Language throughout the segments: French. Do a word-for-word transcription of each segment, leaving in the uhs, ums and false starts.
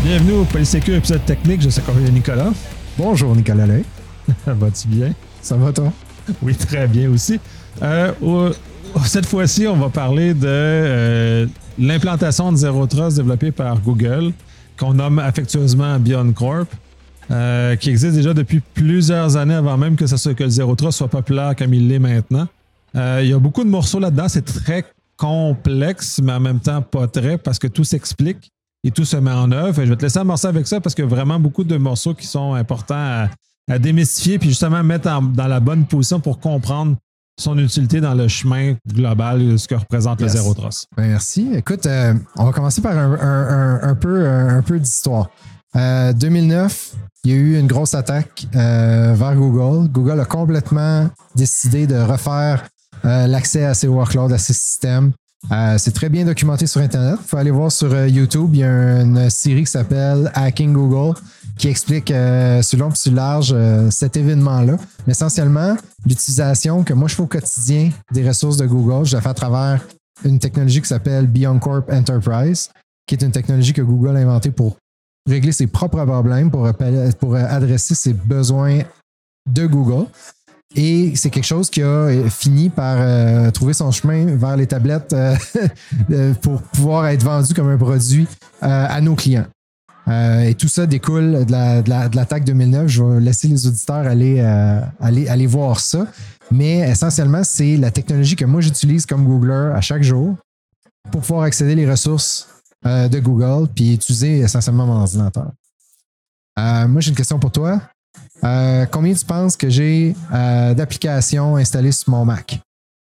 Bienvenue au Polysécure épisode technique. Je suis accompagné de Nicolas. Bonjour Nicolas Lay. Va-tu bien? Ça va toi? Oui, très bien aussi. Euh, au, cette fois-ci, on va parler de euh, l'implantation de Zero Trust développée par Google, qu'on nomme affectueusement BeyondCorp, euh, qui existe déjà depuis plusieurs années avant même que, ça soit, que le Zero Trust soit populaire comme il l'est maintenant. Euh, il y a beaucoup de morceaux là-dedans. C'est très complexe, mais en même temps pas très, parce que tout s'explique et tout se met en œuvre. Et je vais te laisser amorcer avec ça parce qu'il y a vraiment beaucoup de morceaux qui sont importants à, à démystifier puis justement mettre en, dans la bonne position pour comprendre son utilité dans le chemin global de ce que représente yes. le Zero Trust. Merci. Écoute, euh, on va commencer par un, un, un, un peu, un, un peu d'histoire. Euh, deux mille neuf, il y a eu une grosse attaque euh, vers Google. Google a complètement décidé de refaire euh, l'accès à ses workloads, à ses systèmes. Euh, c'est très bien documenté sur Internet. Il faut aller voir sur euh, YouTube. Il y a une série qui s'appelle Hacking Google qui explique euh, sur long et sur large euh, cet événement-là. Mais essentiellement, l'utilisation que moi je fais au quotidien des ressources de Google, je la fais à travers une technologie qui s'appelle BeyondCorp Enterprise, qui est une technologie que Google a inventée pour régler ses propres problèmes, pour, pour adresser ses besoins de Google. Et c'est quelque chose qui a fini par euh, trouver son chemin vers les tablettes euh, pour pouvoir être vendu comme un produit euh, à nos clients. Euh, et tout ça découle de, la, de, la, de l'attaque deux mille neuf. Je vais laisser les auditeurs aller, euh, aller, aller voir ça. Mais essentiellement, c'est la technologie que moi j'utilise comme Googler à chaque jour pour pouvoir accéder les ressources euh, de Google puis utiliser essentiellement mon ordinateur. Euh, moi, j'ai une question pour toi. Euh, combien tu penses que j'ai euh, d'applications installées sur mon Mac?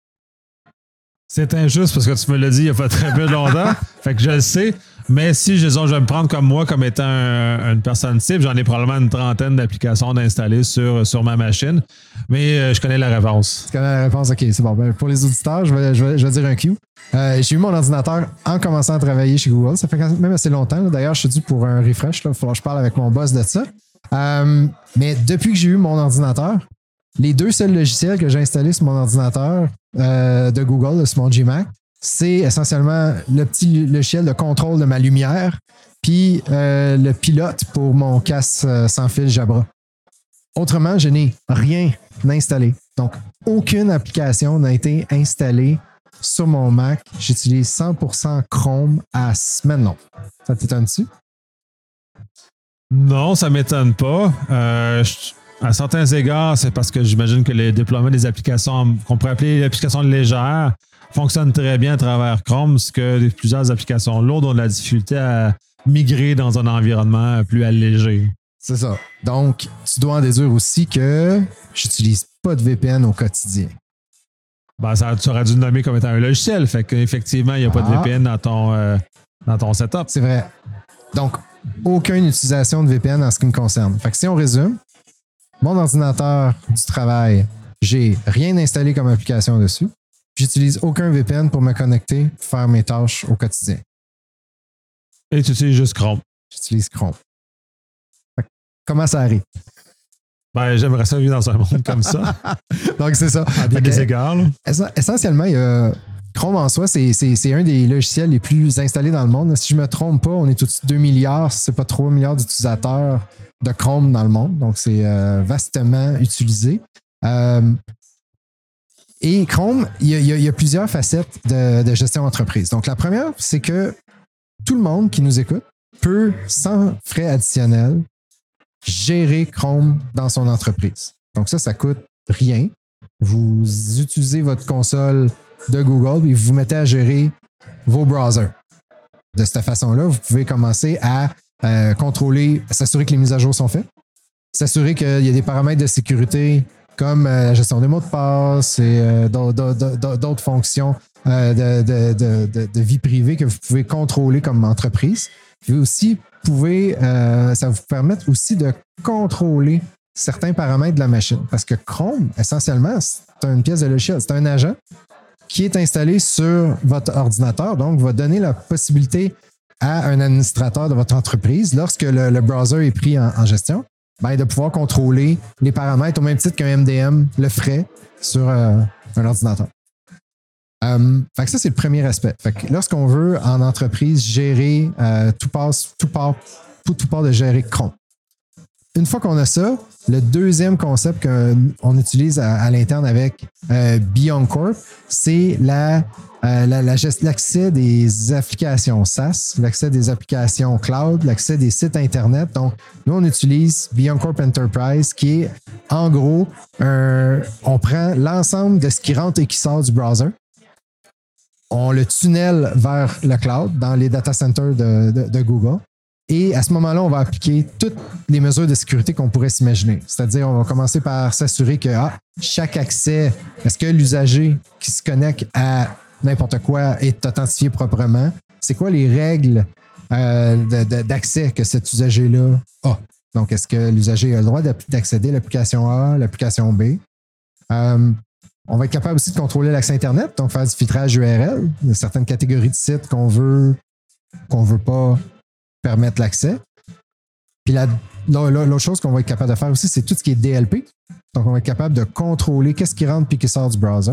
C'est injuste parce que tu me l'as dit il n'y a pas très peu longtemps. Fait que je le sais. Mais si je, je vais me prendre comme moi, comme étant un, une personne type, j'en ai probablement une trentaine d'applications d'installer sur, sur ma machine. Mais euh, je connais la réponse. Tu connais la réponse? OK, c'est bon. Ben, pour les auditeurs, je vais, je vais, je vais dire un Q. Euh, j'ai eu mon ordinateur en commençant à travailler chez Google. Ça fait quand même assez longtemps. Là. D'ailleurs, je suis dû pour un refresh. Il va falloir que je parle avec mon boss de ça. Euh, mais depuis que j'ai eu mon ordinateur, les deux seuls logiciels que j'ai installés sur mon ordinateur euh, de Google, sur mon Gmac, c'est essentiellement le petit logiciel de contrôle de ma lumière puis euh, le pilote pour mon casque sans fil Jabra. Autrement, je n'ai rien installé. Donc, aucune application n'a été installée sur mon Mac. J'utilise cent pour cent Chrome à semaine longue. Ça t'étonne-tu? Non, ça ne m'étonne pas. Euh, je, à certains égards, c'est parce que j'imagine que le déploiement des applications qu'on pourrait appeler applications légères fonctionne très bien à travers Chrome, ce que plusieurs applications lourdes ont de la difficulté à migrer dans un environnement plus allégé. C'est ça. Donc, tu dois en déduire aussi que j'utilise pas de V P N au quotidien. Ben, ça, tu aurais dû le nommer comme étant un logiciel. Fait qu'effectivement, il n'y a pas ah. de V P N dans ton, euh, dans ton setup. C'est vrai. Donc, aucune utilisation de V P N en ce qui me concerne. Fait que si on résume, mon ordinateur du travail, j'ai rien installé comme application dessus. J'utilise aucun V P N pour me connecter et faire mes tâches au quotidien. Et tu utilises juste Chrome. J'utilise Chrome. Fait que, comment ça arrive? Ben, j'aimerais ça vivre dans un monde comme ça. Donc, c'est ça. À bien des égards. Essentiellement, il y a Chrome en soi, c'est, c'est, c'est un des logiciels les plus installés dans le monde. Si je ne me trompe pas, on est au-dessus de deux milliards, si ce n'est pas trois milliards d'utilisateurs de Chrome dans le monde. Donc, c'est euh, vastement utilisé. Euh, et Chrome, il y, a, il y a plusieurs facettes de, de gestion d'entreprise. Donc, la première, c'est que tout le monde qui nous écoute peut, sans frais additionnels, gérer Chrome dans son entreprise. Donc, ça, ça ne coûte rien. Vous utilisez votre console de Google et vous vous mettez à gérer vos browsers. De cette façon-là, vous pouvez commencer à euh, contrôler, s'assurer que les mises à jour sont faites, s'assurer qu'il y a des paramètres de sécurité comme euh, la gestion des mots de passe et euh, d'autres, d'autres, d'autres fonctions euh, de, de, de, de, de vie privée que vous pouvez contrôler comme entreprise. Puis aussi, vous pouvez, euh, ça vous permet aussi de contrôler certains paramètres de la machine. Parce que Chrome, essentiellement, c'est une pièce de logiciel, c'est un agent qui est installé sur votre ordinateur, donc va donner la possibilité à un administrateur de votre entreprise, lorsque le, le browser est pris en, en gestion, ben, de pouvoir contrôler les paramètres au même titre qu'un M D M le ferait sur euh, un ordinateur. Euh, fait que ça, c'est le premier aspect. Fait que lorsqu'on veut, en entreprise, gérer euh, tout passe, tout part pour tout part de gérer Chrome. Une fois qu'on a ça, le deuxième concept qu'on utilise à, à l'interne avec euh, BeyondCorp, c'est la, euh, la, la gest- l'accès des applications SaaS, l'accès des applications cloud, l'accès des sites Internet. Donc, nous, on utilise BeyondCorp Enterprise qui est, en gros, un, on prend l'ensemble de ce qui rentre et qui sort du browser. On le tunnel vers le cloud dans les data centers de, de, de Google. Et à ce moment-là, on va appliquer toutes les mesures de sécurité qu'on pourrait s'imaginer. C'est-à-dire, on va commencer par s'assurer que ah, chaque accès, est-ce que l'usager qui se connecte à n'importe quoi est authentifié proprement? C'est quoi les règles euh, de, de, d'accès que cet usager-là a? Donc, est-ce que l'usager a le droit d'accéder à l'application A, l'application B? Euh, on va être capable aussi de contrôler l'accès Internet, donc faire du filtrage U R L. Il y a certaines catégories de sites qu'on veut, qu'on veut pas permettre l'accès. Puis la, l'autre chose qu'on va être capable de faire aussi, c'est tout ce qui est D L P. Donc, on va être capable de contrôler qu'est-ce qui rentre puis qui sort du browser.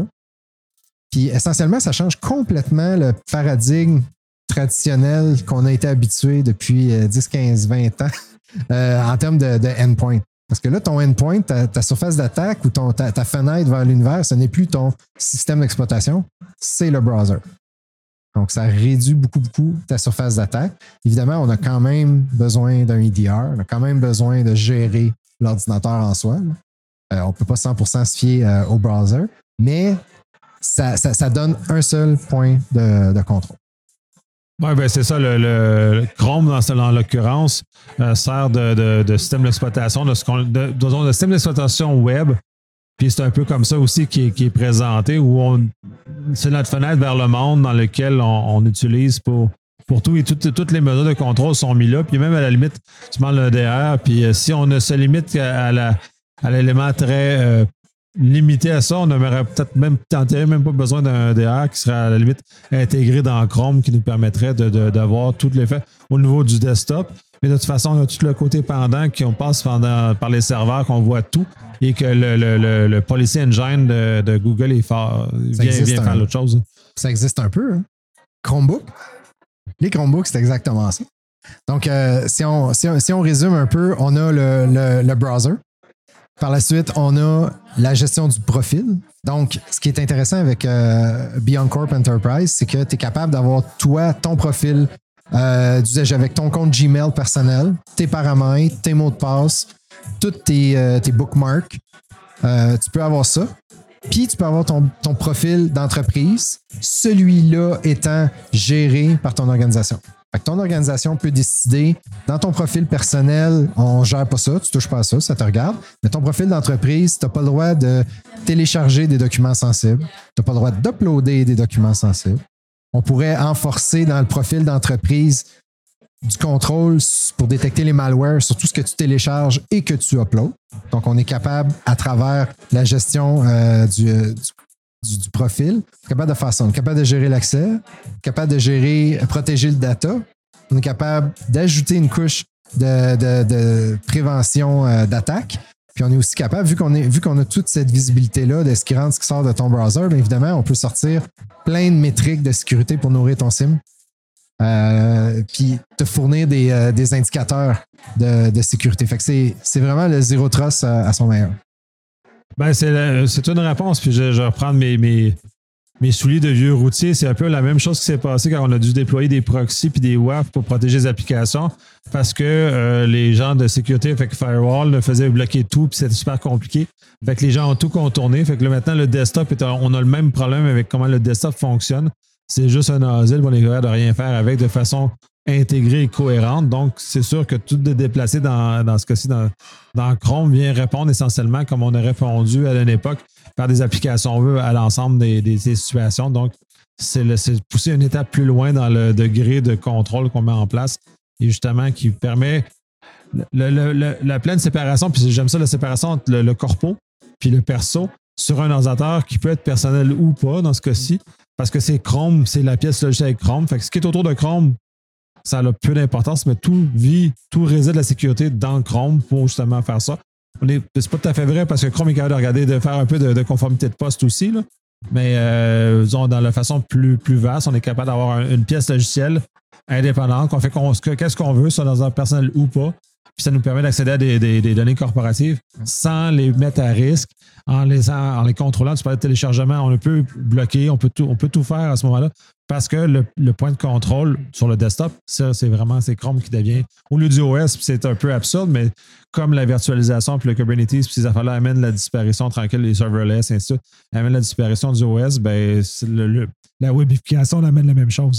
Puis essentiellement, ça change complètement le paradigme traditionnel qu'on a été habitué depuis dix, quinze, vingt ans euh, en termes de, de endpoint. Parce que là, ton endpoint, ta, ta surface d'attaque ou ton, ta, ta fenêtre vers l'univers, ce n'est plus ton système d'exploitation, c'est le browser. Donc, ça réduit beaucoup, beaucoup ta surface d'attaque. Évidemment, on a quand même besoin d'un E D R, on a quand même besoin de gérer l'ordinateur en soi. Euh, on ne peut pas cent pour cent se fier euh, au browser, mais ça, ça, ça donne un seul point de, de contrôle. Oui, ben c'est ça. Le, le Chrome, dans, dans l'occurrence, euh, sert de, de, de système d'exploitation, de, ce qu'on, de, de, de système d'exploitation web. Puis c'est un peu comme ça aussi qui est, qui est présenté, où on, c'est notre fenêtre vers le monde dans lequel on, on utilise pour, pour tout et tout, toutes les mesures de contrôle sont mises là. Puis même à la limite, tu demandes le D R. Puis euh, si on ne se limite à, la, à l'élément très euh, limité à ça, on n'aurait peut-être même, même pas besoin d'un D R qui serait à la limite intégré dans Chrome qui nous permettrait de, de, d'avoir tout l'effet au niveau du desktop. Mais de toute façon, on a tout le côté pendant qu'on passe pendant, par les serveurs, qu'on voit tout et que le, le, le, le policy engine de, de Google est fort, vient, vient faire l'autre chose. Ça existe un peu. Hein? Chromebook. Les Chromebooks, c'est exactement ça. Donc, euh, si, on, si, on, si on résume un peu, on a le, le, le browser. Par la suite, on a la gestion du profil. Donc, ce qui est intéressant avec euh, BeyondCorp Enterprise, c'est que tu es capable d'avoir, toi, ton profil euh, d'usage avec ton compte Gmail personnel, tes paramètres, tes mots de passe, tous tes, euh, tes bookmarks. Euh, tu peux avoir ça. Puis, tu peux avoir ton, ton profil d'entreprise, celui-là étant géré par ton organisation. Fait que ton organisation peut décider, dans ton profil personnel, on ne gère pas ça, tu ne touches pas à ça, ça te regarde. Mais ton profil d'entreprise, tu n'as pas le droit de télécharger des documents sensibles. Tu n'as pas le droit d'uploader des documents sensibles. On pourrait enforcer dans le profil d'entreprise du contrôle pour détecter les malwares sur tout ce que tu télécharges et que tu uploads. Donc, on est capable, à travers la gestion euh, du, du, du profil, capable de faire ça. On est capable de gérer l'accès, capable de gérer, protéger le data. On est capable d'ajouter une couche de, de, de prévention euh, d'attaque. Puis on est aussi capable, vu qu'on, est, vu qu'on a toute cette visibilité-là de ce qui rentre, ce qui sort de ton browser, bien évidemment, on peut sortir plein de métriques de sécurité pour nourrir ton SIM. Euh, puis te fournir des, euh, des indicateurs de, de sécurité. Fait que c'est, c'est vraiment le Zero Trust à, à son meilleur. Ben, c'est, la, c'est une réponse, puis je, je vais reprendre mes, mes, mes souliers de vieux routier. C'est un peu la même chose qui s'est passé quand on a dû déployer des proxys puis des W A F pour protéger les applications parce que euh, les gens de sécurité, fait que Firewall, ne faisaient bloquer tout puis c'était super compliqué. Fait que les gens ont tout contourné. Fait que là, maintenant, le desktop, est, on a le même problème avec comment le desktop fonctionne. C'est juste un asile, on est capable de rien faire avec de façon intégrée et cohérente. Donc, c'est sûr que tout de déplacé dans, dans ce cas-ci, dans, dans Chrome, vient répondre essentiellement comme on a répondu à une époque par des applications web à l'ensemble des, des, des situations. Donc, c'est, le, c'est pousser une étape plus loin dans le degré de contrôle qu'on met en place et justement qui permet le, le, le, la pleine séparation. Puis j'aime ça, la séparation entre le, le corpo puis le perso sur un ordinateur qui peut être personnel ou pas dans ce cas-ci. Parce que c'est Chrome, c'est la pièce logicielle avec Chrome. Fait que ce qui est autour de Chrome, ça a peu d'importance, mais tout vit, tout réside la sécurité dans Chrome pour justement faire ça. On est, c'est pas tout à fait vrai parce que Chrome est capable de regarder, de faire un peu de, de conformité de poste aussi, là. Mais euh, disons, dans la façon plus, plus vaste, on est capable d'avoir un, une pièce logicielle indépendante, qu'on fait qu'on, qu'est-ce qu'on veut, soit dans un personnel ou pas. Puis ça nous permet d'accéder à des, des, des données corporatives sans les mettre à risque, en les, en, en les contrôlant. Tu parlais de téléchargement, on peut bloquer, on peut tout, on peut tout faire à ce moment-là parce que le, le point de contrôle sur le desktop, ça, c'est vraiment c'est Chrome qui devient, au lieu du O S, c'est un peu absurde, mais comme la virtualisation puis le Kubernetes puis ces affaires-là amènent la disparition tranquille des serverless, et ainsi de suite, amènent la disparition du O S, ben, le, le, la webification amène la même chose.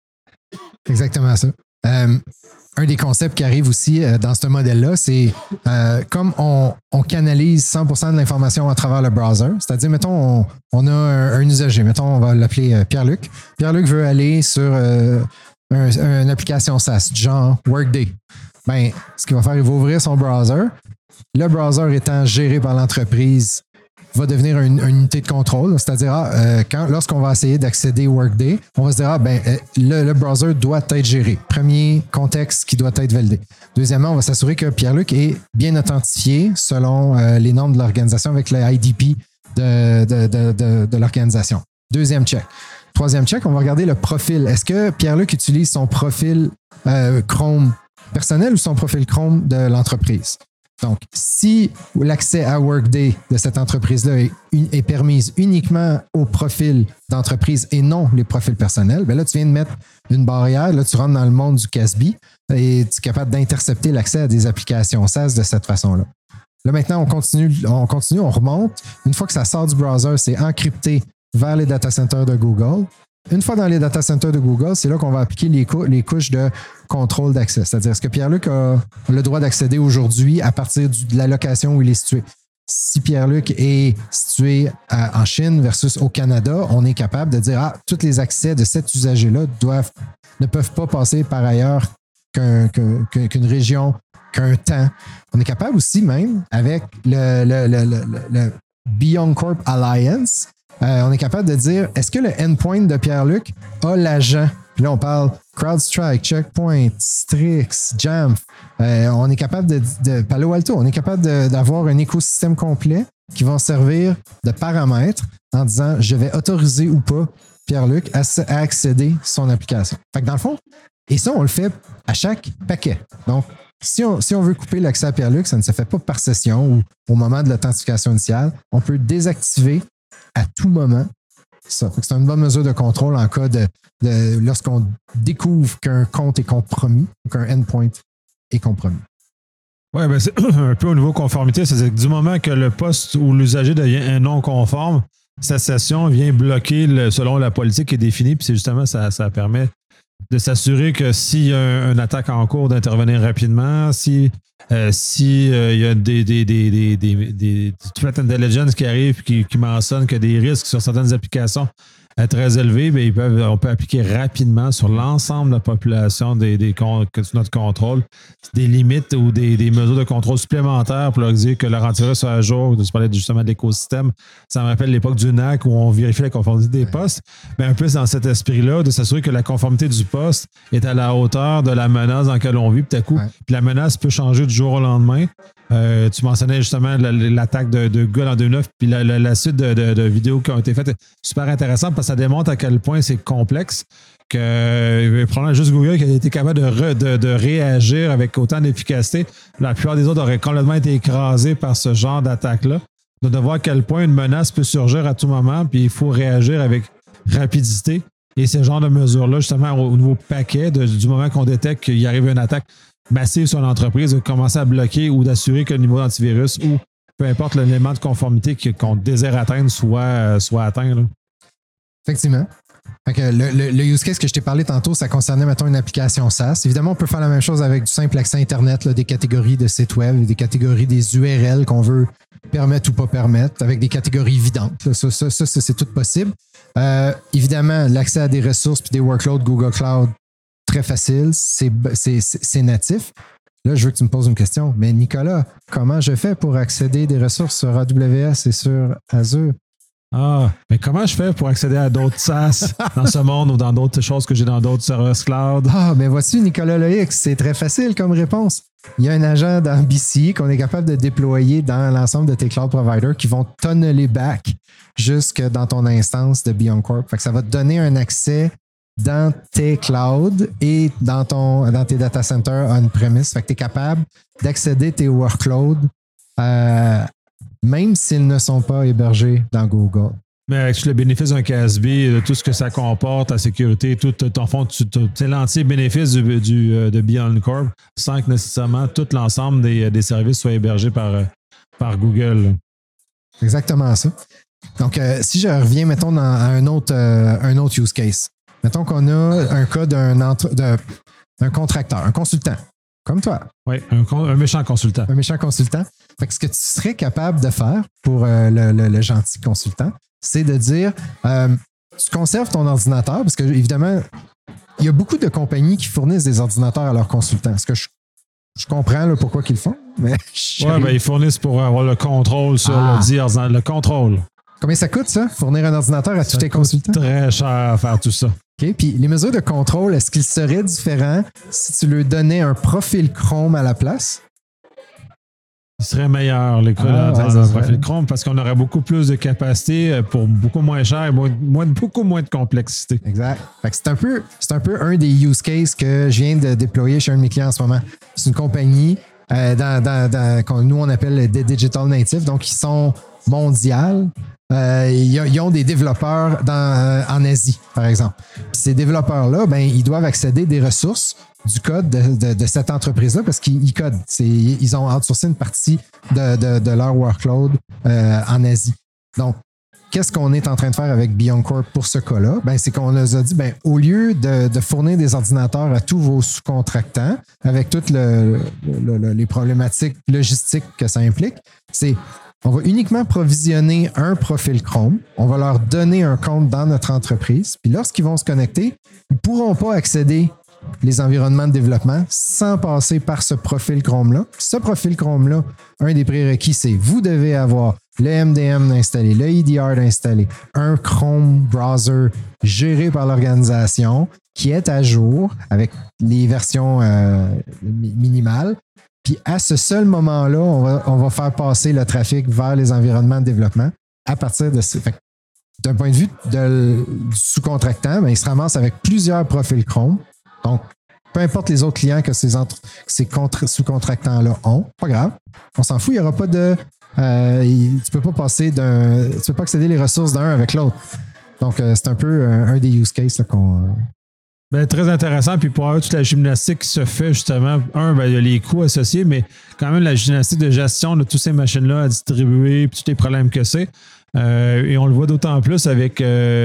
Exactement ça. Euh, un des concepts qui arrive aussi euh, dans ce modèle-là, c'est euh, comme on, on canalise cent pour cent de l'information à travers le browser, c'est-à-dire, mettons, on, on a un, un usager, mettons, on va l'appeler euh, Pierre-Luc. Pierre-Luc veut aller sur euh, un, une application SaaS, genre Workday. Ben, ce qu'il va faire, il va ouvrir son browser. Le browser étant géré par l'entreprise, va devenir une, une unité de contrôle. C'est-à-dire, ah, euh, quand, lorsqu'on va essayer d'accéder au Workday, on va se dire, ah, ben, euh, le, le browser doit être géré. Premier contexte qui doit être validé. Deuxièmement, on va s'assurer que Pierre-Luc est bien authentifié selon euh, les normes de l'organisation avec le I D P de, de, de, de, de l'organisation. Deuxième check. Troisième check, on va regarder le profil. Est-ce que Pierre-Luc utilise son profil euh, Chrome personnel ou son profil Chrome de l'entreprise? Donc, si l'accès à Workday de cette entreprise-là est, est permise uniquement au profil d'entreprise et non les profils personnels, bien là, tu viens de mettre une barrière. Là, tu rentres dans le monde du C A S B et tu es capable d'intercepter l'accès à des applications SaaS de cette façon-là. Là, maintenant, on continue, on continue, on remonte. Une fois que ça sort du browser, c'est encrypté vers les data centers de Google. Une fois dans les data centers de Google, c'est là qu'on va appliquer les, cou- les couches de contrôle d'accès. C'est-à-dire, est-ce que Pierre-Luc a le droit d'accéder aujourd'hui à partir du, de la location où il est situé? Si Pierre-Luc est situé à, en Chine versus au Canada, on est capable de dire, ah, tous les accès de cet usager-là doivent, ne peuvent pas passer par ailleurs qu'un, qu'un, qu'une région, qu'un temps. On est capable aussi même, avec le, le, le, le, le Beyond Corp Alliance, Euh, on est capable de dire, est-ce que le endpoint de Pierre-Luc a l'agent? Puis là, on parle CrowdStrike, Checkpoint, Strix, Jamf. Euh, on est capable de, de Palo Alto, on est capable de, d'avoir un écosystème complet qui va servir de paramètres en disant, je vais autoriser ou pas Pierre-Luc à, à accéder à son application. Fait que dans le fond, et ça, on le fait à chaque paquet. Donc, si on, si on veut couper l'accès à Pierre-Luc, ça ne se fait pas par session ou au moment de l'authentification initiale. On peut désactiver à tout moment ça. Fait que c'est une bonne mesure de contrôle en cas de, de lorsqu'on découvre qu'un compte est compromis ou qu'un endpoint est compromis. Oui, ben c'est un peu au niveau conformité. C'est-à-dire que du moment que le poste ou l'usager devient non conforme, sa session vient bloquer le, selon la politique qui est définie. Puis c'est justement, ça, ça permet de s'assurer que s'il y a une attaque en cours, d'intervenir rapidement. Si euh, si euh, il y a des, des, des, des, des, des threat intelligence qui arrivent qui, qui mentionnent qu'il y a des risques sur certaines applications euh, très élevés, bien, ils peuvent, on peut appliquer rapidement sur l'ensemble de la population des, des notre contrôle des limites ou des, des mesures de contrôle supplémentaires pour leur dire que leur antivirus soit à jour. Tu parlais justement de l'écosystème. Ça me rappelle l'époque du N A C où on vérifiait la conformité des postes. Mais un peu dans cet esprit-là, de s'assurer que la conformité du poste est à la hauteur de la menace dans laquelle on vit. Puis tout à coup, ouais. Puis la menace peut changer du jour au lendemain. Euh, tu mentionnais justement l'attaque de, de Google en deux mille neuf, puis la, la, la suite de, de, de vidéos qui ont été faites. Super intéressant parce que ça démontre à quel point c'est complexe. Que euh, probablement juste Google qui a été capable de, re, de, de réagir avec autant d'efficacité. La plupart des autres auraient complètement été écrasés par ce genre d'attaque-là. De, de voir à quel point une menace peut surgir à tout moment, puis il faut réagir avec rapidité. Et ce genre de mesures-là, justement, au, au niveau paquet, de, du moment qu'on détecte qu'il arrive une attaque massive sur l'entreprise, de commencer à bloquer ou d'assurer que le niveau d'antivirus ou peu importe l'élément de conformité qu'on désire atteindre soit, soit atteint. Là. Effectivement. Fait que le, le, le use case que je t'ai parlé tantôt, ça concernait, mettons, une application SaaS. Évidemment, on peut faire la même chose avec du simple accès Internet, là, des catégories de sites web, des catégories des U R L qu'on veut permettre ou pas permettre, avec des catégories évidentes. Là. Ça, ça, ça, ça, c'est tout possible. Euh, évidemment, l'accès à des ressources et des workloads Google Cloud, très facile, c'est, c'est, c'est natif. Là, je veux que tu me poses une question. Mais Nicolas, comment je fais pour accéder à des ressources sur A W S et sur Azure? Ah, mais comment je fais pour accéder à d'autres SaaS dans ce monde ou dans d'autres choses que j'ai dans d'autres serveurs cloud? Ah, mais voici, Nicolas Loïc, c'est très facile comme réponse. Il y a un agent dans B C qu'on est capable de déployer dans l'ensemble de tes cloud providers qui vont tunneler back jusque dans ton instance de Beyond Corp. Fait que ça va te donner un accès dans tes clouds et dans, ton, dans tes data centers on-premise. Fait que tu es capable d'accéder à tes workloads euh, même s'ils ne sont pas hébergés dans Google. Mais avec le bénéfice d'un K S B, de tout ce que ça comporte, la sécurité, tout, en fond, tu sais, l'entier bénéfice du, du, de BeyondCorp sans que nécessairement tout l'ensemble des, des services soient hébergés par, par Google. Exactement ça. Donc, euh, si je reviens, mettons, dans un autre, euh, un autre use case. Mettons qu'on a un cas d'un, entre, de, d'un contracteur, un consultant, comme toi. Oui, un, un méchant consultant. Un méchant consultant. Fait que ce que tu serais capable de faire pour euh, le, le, le gentil consultant, c'est de dire, euh, tu conserves ton ordinateur, parce que évidemment, il y a beaucoup de compagnies qui fournissent des ordinateurs à leurs consultants. Ce que je, je comprends là, pourquoi ils le font. Mais oui, ben, ils fournissent pour avoir le contrôle sur ah. le dit, le contrôle. Combien ça coûte, ça, fournir un ordinateur à tous tes consultants? Très cher à faire tout ça. OK. Puis les mesures de contrôle, est-ce qu'ils seraient différents si tu leur donnais un profil Chrome à la place? Il serait meilleur, les ah, ouais, dans un profil Chrome, parce qu'on aurait beaucoup plus de capacité pour beaucoup moins cher et moins, moins, beaucoup moins de complexité. Exact. Fait que c'est un peu, c'est un peu un des use cases que je viens de déployer chez un de mes clients en ce moment. C'est une compagnie, euh, dans, dans, dans, qu'on, nous on appelle des digital natives, donc ils sont mondiales. Euh, ils ont des développeurs dans, euh, en Asie, par exemple. Puis ces développeurs-là, ben, ils doivent accéder des ressources du code de, de, de cette entreprise-là parce qu'ils codent. C'est, ils ont outsourcé une partie de, de, de leur workload euh, en Asie. Donc, qu'est-ce qu'on est en train de faire avec BeyondCorp pour ce cas-là? Ben, c'est qu'on leur a dit, ben, au lieu de, de fournir des ordinateurs à tous vos sous-contractants, avec toutes le, le, le, les problématiques logistiques que ça implique, c'est on va uniquement provisionner un profil Chrome. On va leur donner un compte dans notre entreprise. Puis lorsqu'ils vont se connecter, ils ne pourront pas accéder les environnements de développement sans passer par ce profil Chrome-là. Ce profil Chrome-là, un des prérequis, c'est vous devez avoir le M D M installé, le E D R installé, un Chrome browser géré par l'organisation qui est à jour avec les versions euh, minimales. Puis à ce seul moment-là, on va, on va faire passer le trafic vers les environnements de développement à partir de ce. Fait, d'un point de vue de, du sous-contractant, ben, il se ramasse avec plusieurs profils Chrome. Donc, peu importe les autres clients que ces, entre, ces contre, sous-contractants-là ont, pas grave. On s'en fout, il n'y aura pas de. Euh, il, tu ne peux pas passer d'un. Tu peux pas accéder les ressources d'un avec l'autre. Donc, euh, c'est un peu un, un des use cases là, qu'on. Euh, Ben, très intéressant. Puis pour avoir toute la gymnastique qui se fait, justement, un, ben, il y a les coûts associés, mais quand même la gymnastique de gestion de toutes ces machines-là à distribuer, puis tous les problèmes que c'est. Euh, et on le voit d'autant plus avec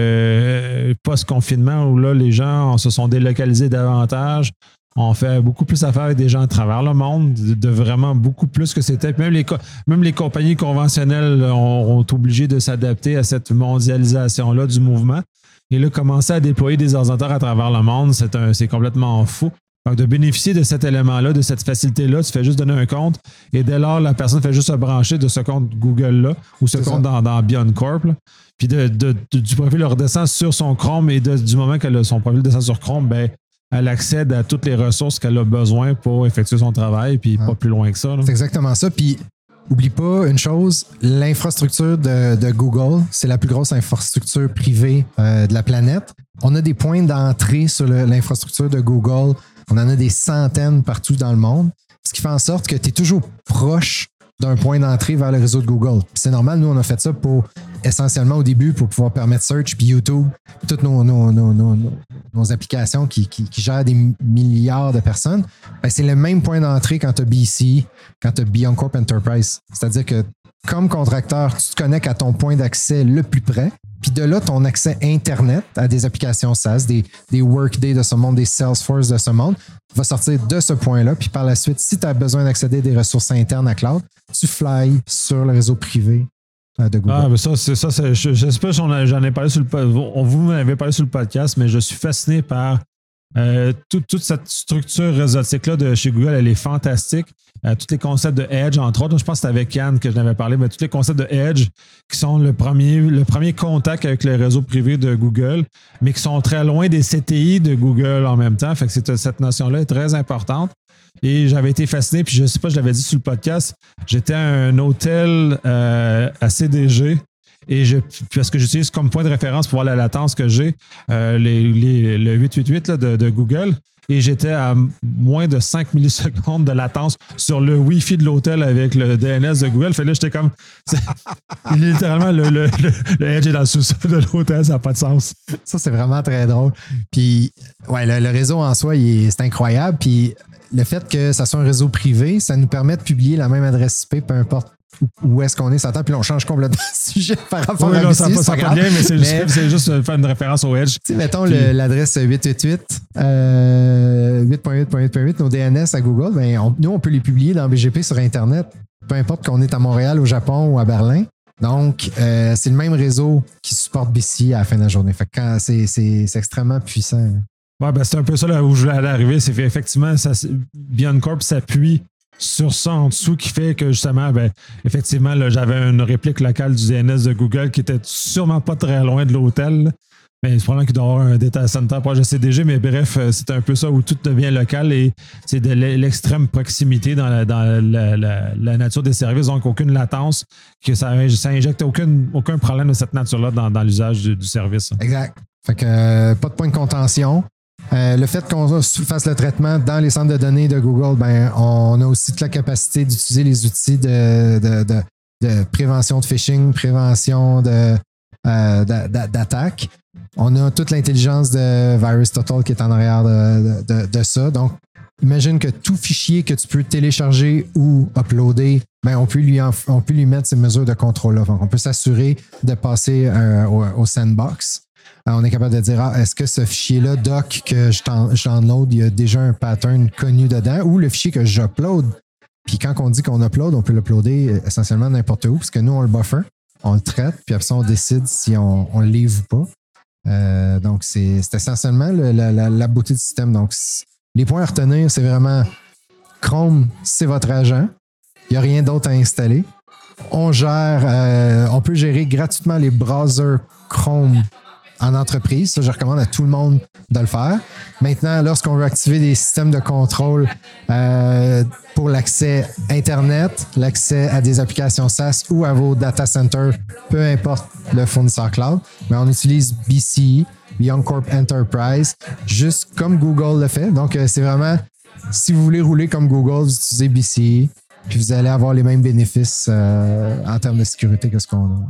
euh, post-confinement où là, les gens se sont délocalisés davantage. On fait beaucoup plus affaire avec des gens à travers le monde, de, de vraiment beaucoup plus que c'était. Même les, même les compagnies conventionnelles ont, ont été obligées de s'adapter à cette mondialisation-là du mouvement. Et là, commencer à déployer des ordinateurs à travers le monde, c'est, un, c'est complètement fou. Donc, de bénéficier de cet élément-là, de cette facilité-là, tu fais juste donner un compte et dès lors, la personne fait juste se brancher de ce compte Google-là ou ce c'est compte dans, dans BeyondCorp. Là. Puis de, de, de, du profil, elle redescend sur son Chrome et de, du moment que son profil descend sur Chrome, ben, elle accède à toutes les ressources qu'elle a besoin pour effectuer son travail, puis ah. pas plus loin que ça. Là. C'est exactement ça. Puis, oublie pas une chose, l'infrastructure de, de Google, c'est la plus grosse infrastructure privée euh, de la planète. On a des points d'entrée sur le, l'infrastructure de Google. On en a des centaines partout dans le monde, ce qui fait en sorte que tu es toujours proche d'un point d'entrée vers le réseau de Google. Puis c'est normal, nous, on a fait ça pour essentiellement au début pour pouvoir permettre Search, puis YouTube, puis toutes nos, nos, nos, nos, nos applications qui, qui, qui gèrent des milliards de personnes. Ben, c'est le même point d'entrée quand tu as B C, quand tu as BeyondCorp Enterprise. C'est-à-dire que comme contracteur, tu te connectes à ton point d'accès le plus près. Puis de là, ton accès Internet à des applications SaaS, des, des Workday de ce monde, des Salesforce de ce monde, va sortir de ce point-là. Puis par la suite, si tu as besoin d'accéder à des ressources internes à cloud, tu fly sur le réseau privé de Google. Ah, mais ça, c'est ça. C'est, je ne sais pas si on a, j'en ai parlé sur le vous m'avez parlé sur le podcast, mais je suis fasciné par euh, tout, toute cette structure réseautique-là de chez Google. Elle est fantastique. Euh, tous les concepts de Edge, entre autres. Je pense que c'était avec Yann que je n'avais parlé, mais tous les concepts de Edge qui sont le premier, le premier contact avec le réseau privé de Google, mais qui sont très loin des C T I de Google en même temps. Fait que c'est, cette notion-là est très importante. Et j'avais été fasciné, puis je ne sais pas, je l'avais dit sur le podcast, j'étais à un hôtel euh, à C D G Et je, parce que j'utilise comme point de référence pour voir la latence que j'ai, euh, les, les, le huit cent quatre-vingt-huit là, de, de Google. Et j'étais à moins de cinq millisecondes de latence sur le Wi-Fi de l'hôtel avec le D N S de Google. Fait là, j'étais comme... littéralement, le, le, le, le Edge est dans le sous-sol de l'hôtel. Ça n'a pas de sens. Ça, c'est vraiment très drôle. Puis, ouais, le, le réseau en soi, il est, c'est incroyable. Puis, le fait que ça soit un réseau privé, ça nous permet de publier la même adresse I P, peu importe où est-ce qu'on est, ça attend, puis on change complètement de sujet par rapport oui, à non, ça n'a pas, pas de lien, mais c'est, mais, juste, c'est juste faire une référence au Edge. Tu sais, mettons puis, le, l'adresse huit cent quatre-vingt-huit, euh, huit point huit point huit point huit, nos D N S à Google, ben on, nous, on peut les publier dans B G P sur Internet, peu importe qu'on est à Montréal, au Japon ou à Berlin. Donc, euh, c'est le même réseau qui supporte B C I à la fin de la journée. Fait que quand c'est, c'est, c'est extrêmement puissant. Ouais, ben c'est un peu ça là où je voulais aller arriver. C'est effectivement, ça, BeyondCorp s'appuie sur ça en dessous qui fait que justement, ben, effectivement, là, j'avais une réplique locale du D N S de Google qui était sûrement pas très loin de l'hôtel. Là. Mais c'est probablement qu'il doit y avoir un data center proche de C D G, mais bref, c'est un peu ça où tout devient local et c'est de l'extrême proximité dans la, dans la, la, la nature des services, donc aucune latence, que ça, ça injecte aucune, aucun problème de cette nature-là dans, dans l'usage du, du service. Exact. Fait que euh, pas de point de contention. Euh, le fait qu'on fasse le traitement dans les centres de données de Google, ben, on a aussi toute la capacité d'utiliser les outils de, de, de, de prévention de phishing, prévention de, euh, d'attaque. On a toute l'intelligence de VirusTotal qui est en arrière de, de, de ça. Donc, imagine que tout fichier que tu peux télécharger ou uploader, ben, on peut lui, en, on peut lui mettre ces mesures de contrôle-là. Donc, on peut s'assurer de passer euh, au, au sandbox. Alors, on est capable de dire, ah, est-ce que ce fichier-là, doc, que je, je download, il y a déjà un pattern connu dedans, ou le fichier que j'upload. Puis quand on dit qu'on upload, on peut l'uploader essentiellement n'importe où, parce que nous, on le buffer, on le traite, puis après ça, on décide si on, on le livre ou pas. Euh, donc, c'est, c'est essentiellement le, la, la, la beauté du système. Donc, les points à retenir, c'est vraiment Chrome, c'est votre agent. Il n'y a rien d'autre à installer. On gère, euh, on peut gérer gratuitement les browsers Chrome en entreprise. Ça, je recommande à tout le monde de le faire. Maintenant, lorsqu'on veut activer des systèmes de contrôle euh, pour l'accès Internet, l'accès à des applications SaaS ou à vos data centers, peu importe le fournisseur cloud, mais on utilise B C I, BeyondCorp Enterprise, juste comme Google le fait. Donc, euh, c'est vraiment, si vous voulez rouler comme Google, vous utilisez B C I, puis vous allez avoir les mêmes bénéfices euh, en termes de sécurité que ce qu'on a.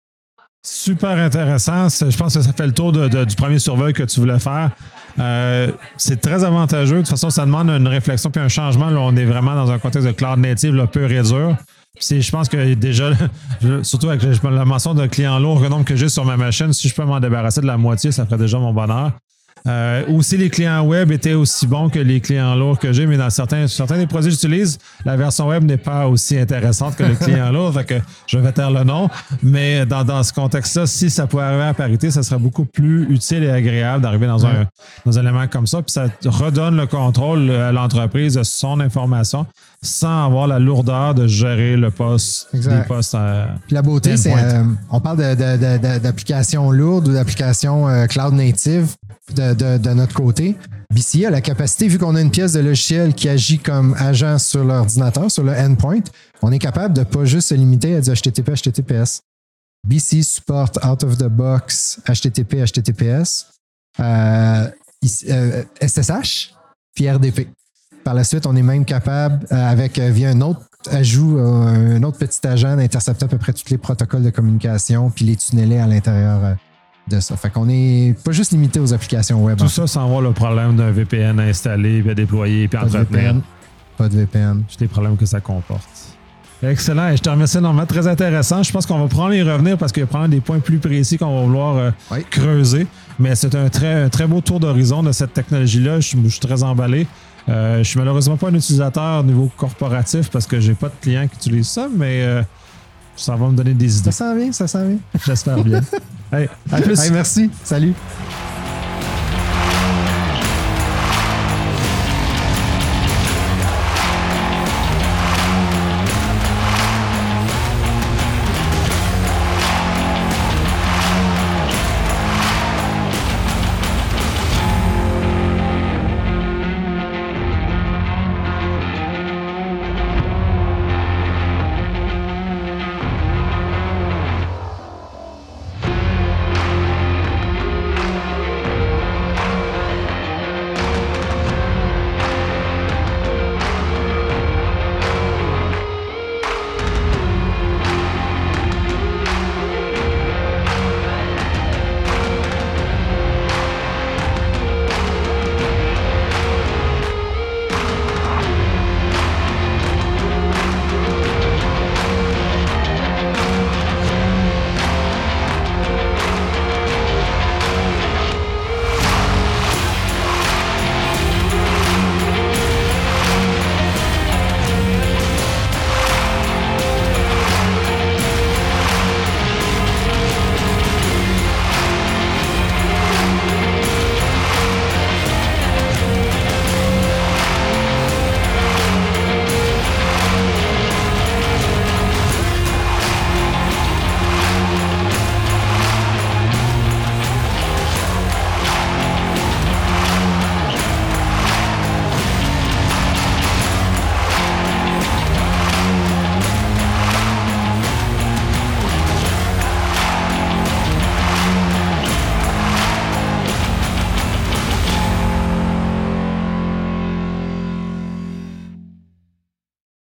Super intéressant. Je pense que ça fait le tour de, de, du premier survol que tu voulais faire. Euh, c'est très avantageux. De toute façon, ça demande une réflexion puis un changement. Là, on est vraiment dans un contexte de cloud native là, pur et dur. Puis je pense que déjà, je, surtout avec la mention de clients lourds, le nombre que j'ai sur ma machine, si je peux m'en débarrasser de la moitié, ça ferait déjà mon bonheur. Euh, aussi, les clients web étaient aussi bons que les clients lourds que j'ai, mais dans certains, certains des produits que j'utilise, la version web n'est pas aussi intéressante que le client lourd, fait que je vais taire le nom. Mais dans, dans ce contexte-là, si ça pouvait arriver à parité, ça serait beaucoup plus utile et agréable d'arriver dans, un, dans un élément comme ça. Puis ça redonne le contrôle à l'entreprise de son information sans avoir la lourdeur de gérer le poste, exact. Des postes à Puis la beauté, c'est euh, on parle de, de, de, de, d'applications lourdes ou d'applications euh, cloud native de, de, de notre côté. B C I a la capacité, vu qu'on a une pièce de logiciel qui agit comme agent sur l'ordinateur, sur le endpoint, on est capable de ne pas juste se limiter à du H T T P, H T T P S. B C I supporte out of the box H T T P, H T T P S, euh, euh, S S H, puis R D P. Par la suite, on est même capable, euh, avec euh, via un autre ajout, euh, un autre petit agent, d'intercepter à peu près tous les protocoles de communication puis les tunneler à l'intérieur euh, de ça. Fait qu'on n'est pas juste limité aux applications web. Tout ça sans avoir le problème d'un V P N installé, puis à déployer, puis à entretenir. Pas de V P N. Tous les problèmes que ça comporte. Excellent. Et je te remercie énormément. Très intéressant. Je pense qu'on va prendre y revenir parce qu'il y a probablement des points plus précis qu'on va vouloir euh, oui. creuser. Mais c'est un très, un très beau tour d'horizon de cette technologie-là. Je, je suis très emballé. Euh, je suis malheureusement pas un utilisateur au niveau corporatif parce que j'ai pas de clients qui utilisent ça, mais euh, ça va me donner des idées. Ça s'en vient, ça s'en vient. J'espère bien. Hey, à plus. Hey, merci. Salut.